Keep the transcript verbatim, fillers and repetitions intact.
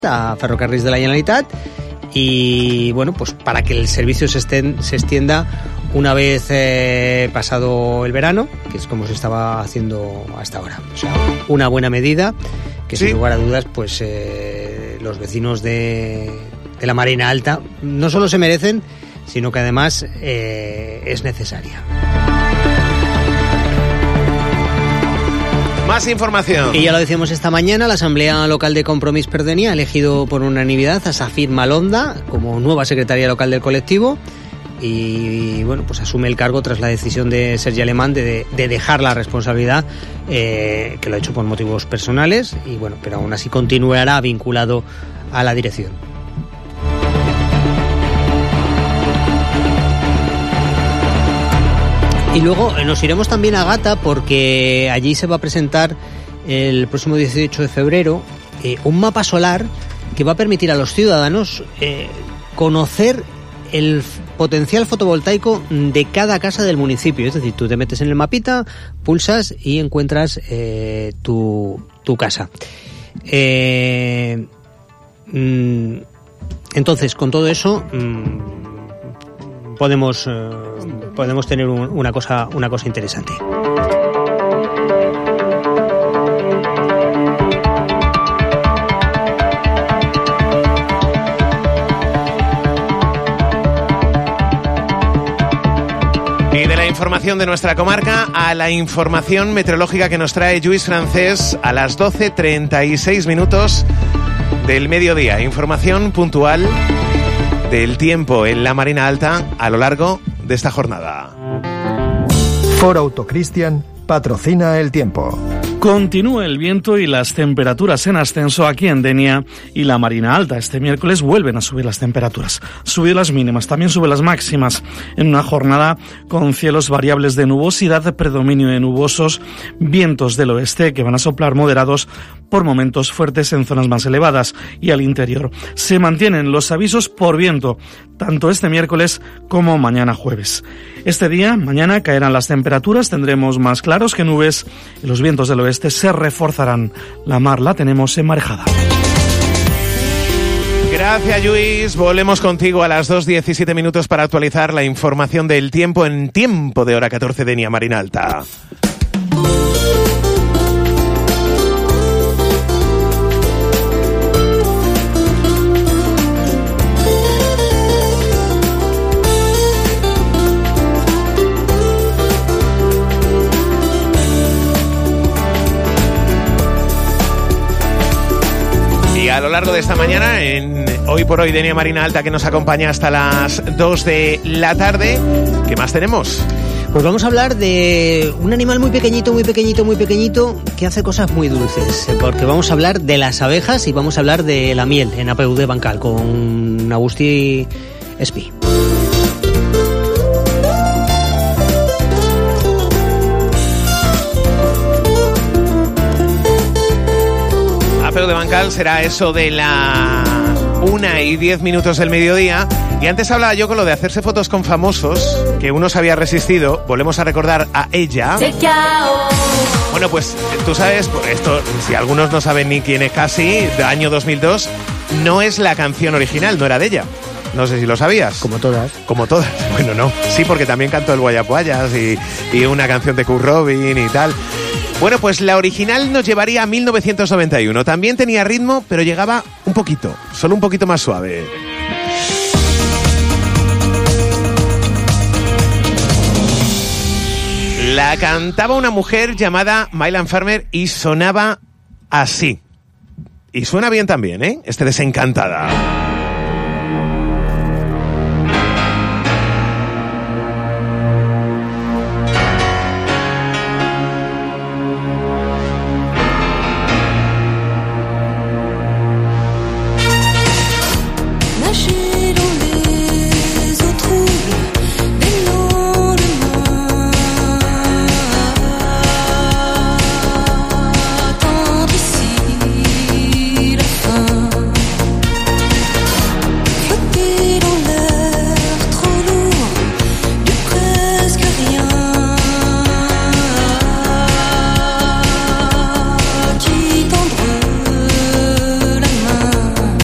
a Ferrocarrils de la Generalitat y bueno, pues para que el servicio se, estén, se extienda una vez eh, pasado el verano, que es como se estaba haciendo hasta ahora. O sea, una buena medida que sí, sin lugar a dudas pues eh, los vecinos de, de la Marina Alta no solo se merecen, sino que además eh, es necesaria. Más información. Y ya lo decíamos esta mañana, la Asamblea Local de Compromís per Dénia ha elegido por unanimidad a Safir Malonda como nueva secretaria local del colectivo y bueno, pues asume el cargo tras la decisión de Sergi Alemán de, de dejar la responsabilidad, eh, que lo ha hecho por motivos personales y bueno, pero aún así continuará vinculado a la dirección. Y luego nos iremos también a Gata porque allí se va a presentar el próximo dieciocho de febrero eh, un mapa solar que va a permitir a los ciudadanos eh, conocer el potencial fotovoltaico de cada casa del municipio. Es decir, tú te metes en el mapita, pulsas y encuentras eh, tu, tu casa. Eh, mm, entonces, con todo eso... Mm, podemos eh, podemos tener un, una cosa una cosa interesante. Y de la información de nuestra comarca a la información meteorológica que nos trae Lluís Francés a las doce treinta y seis minutos del mediodía. Información puntual del tiempo en la Marina Alta a lo largo de esta jornada. Ford Auto Cristian patrocina el tiempo. Continúa el viento y las temperaturas en ascenso aquí en Denia y la Marina Alta. Este miércoles vuelven a subir las temperaturas. Subir las mínimas, también sube las máximas. En una jornada con cielos variables de nubosidad, predominio de nubosos, vientos del oeste que van a soplar moderados, por momentos fuertes en zonas más elevadas y al interior. Se mantienen los avisos por viento, tanto este miércoles como mañana jueves. Este día, mañana, caerán las temperaturas, tendremos más claros que nubes y los vientos del oeste se reforzarán. La mar la tenemos enmarejada. Gracias, Lluís. Volvemos contigo a las dos diecisiete minutos para actualizar la información del tiempo en tiempo de hora catorce de Denia Marina Alta. A lo largo de esta mañana, en Hoy por Hoy Denia Marina Alta, que nos acompaña hasta las dos de la tarde, ¿qué más tenemos? Pues vamos a hablar de un animal muy pequeñito, muy pequeñito, muy pequeñito, que hace cosas muy dulces, porque vamos a hablar de las abejas y vamos a hablar de la miel en A P U de Bancal con Agustí Espí. A P U de Bancal será eso de la una y diez minutos del mediodía. Y antes hablaba yo con lo de hacerse fotos con famosos, que uno se había resistido. Volvemos a recordar a ella. Bueno, pues tú sabes, esto, si algunos no saben ni quién es Casi, de año dos mil dos, no es la canción original, no era de ella. No sé si lo sabías. Como todas. Como todas. Bueno, no. Sí, porque también cantó el Guayapuayas y, y una canción de Kurt Robin y tal. Bueno, pues la original nos llevaría a mil novecientos noventa y uno. También tenía ritmo, pero llegaba un poquito, solo un poquito más suave. La cantaba una mujer llamada Mylan Farmer y sonaba así. Y suena bien también, ¿eh? Este Desencantada.